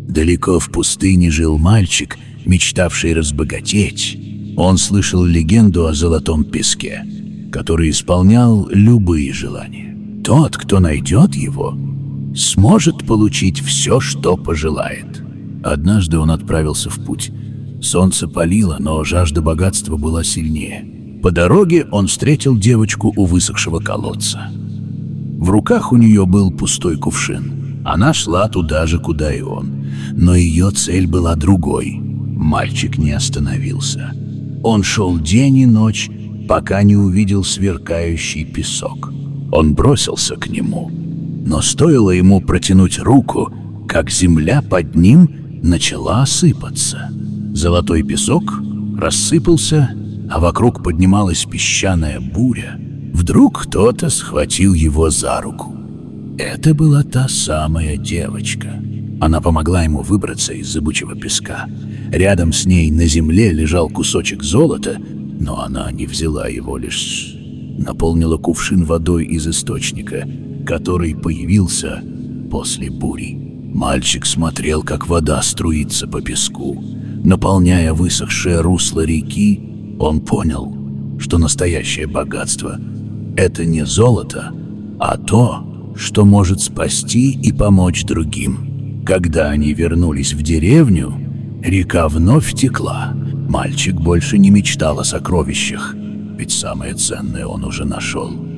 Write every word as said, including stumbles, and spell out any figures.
Далеко в пустыне жил мальчик, мечтавший разбогатеть. Он слышал легенду о золотом песке, который исполнял любые желания. Тот, кто найдет его, сможет получить все, что пожелает. Однажды он отправился в путь. Солнце палило, но жажда богатства была сильнее. По дороге он встретил девочку у высохшего колодца. В руках у нее был пустой кувшин. Она шла туда же, куда и он. Но ее цель была другой. Мальчик не остановился. Он шел день и ночь, пока не увидел сверкающий песок. Он бросился к нему. Но стоило ему протянуть руку, как земля под ним начала осыпаться. Золотой песок рассыпался, а вокруг поднималась песчаная буря. Вдруг кто-то схватил его за руку. Это была та самая девочка. Она помогла ему выбраться из зыбучего песка. Рядом с ней на земле лежал кусочек золота, но она не взяла его, лишь наполнила кувшин водой из источника, который появился после бури. Мальчик смотрел, как вода струится по песку, наполняя высохшее русло реки. Он понял, что настоящее богатство — это не золото, а то, что может спасти и помочь другим. Когда они вернулись в деревню, река вновь текла. Мальчик больше не мечтал о сокровищах, ведь самое ценное он уже нашел.